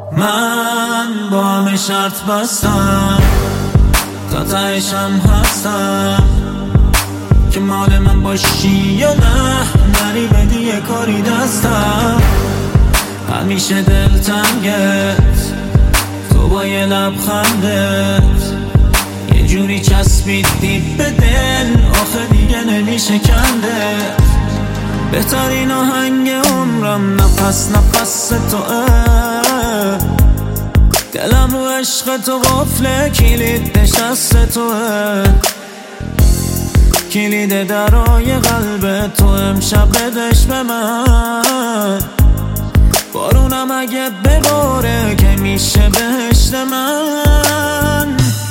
من با همه شرط بستم، تا تهشم هستم که مال من باشی یا نه. نری بدی یه کاری دستم، همیشه دلتنگت تو با یه لبخندت یه جوری چسبیدی به دل، آخه دیگه نمیشه کندت. بهترین آهنگ عمرم نفس نفس توه، دلم رو عشق تو قفله، کلید نشست توه، کلید درای قلب تو امشب بدش به من. بارونم اگه بباره که میشه بهشت من.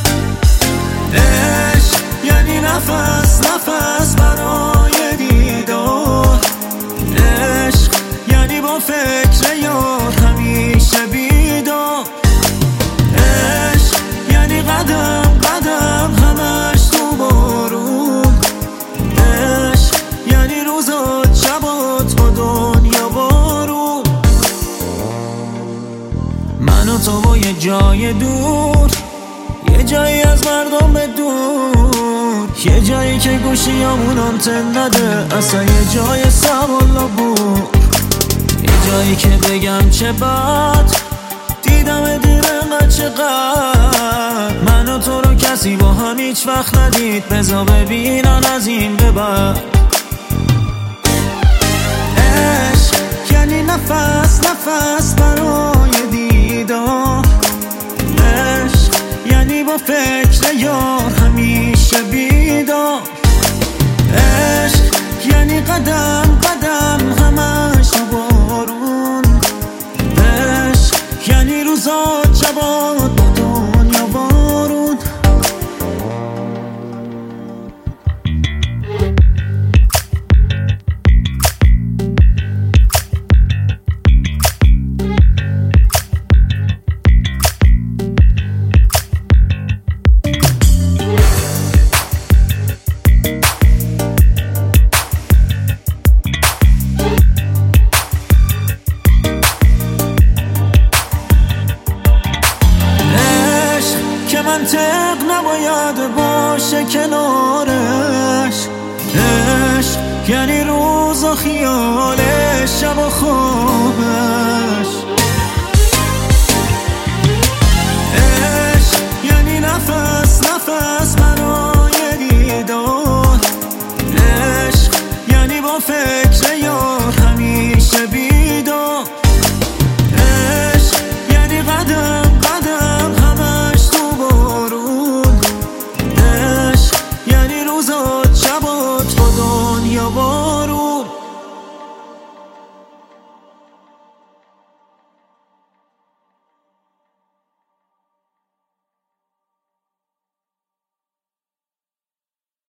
عشق یعنی نفس نفس برای دیدار، عشق یعنی با فکر یار همیشه بیدار، عشق یعنی قدم قدم همش تو بارون، عشق یعنی روزات شبات با دنیا بارون. من و تو با یه جای دور، یه جایی از مردم به دور، یه جایی که گوشیامون آنتن نده، اصلا یه جای سوالا بود، یه جایی که بگم چه بد دیدم دیرم چقدر. من و تو رو کسی با هم هیچ وقت ندید، بذار ببینن از این به بعد. عشق یعنی نفس نفس برای دیدار، عشق یعنی با فکر یار همیشه بیدار، عشق یعنی قدم قدم همش بارون، عشق یعنی روزات شبات با دنیا بارون. منطق نباید باشه کنارش، عشق یعنی روز و خیالش شب و خوابش، عشق یعنی نفس نفس برای دیدار، عشق یعنی با فکر یار همیشه بیدار، عشق یعنی قدم قدم همش تو بارون، عشق یعنی روزات شبات با دنیا بارون.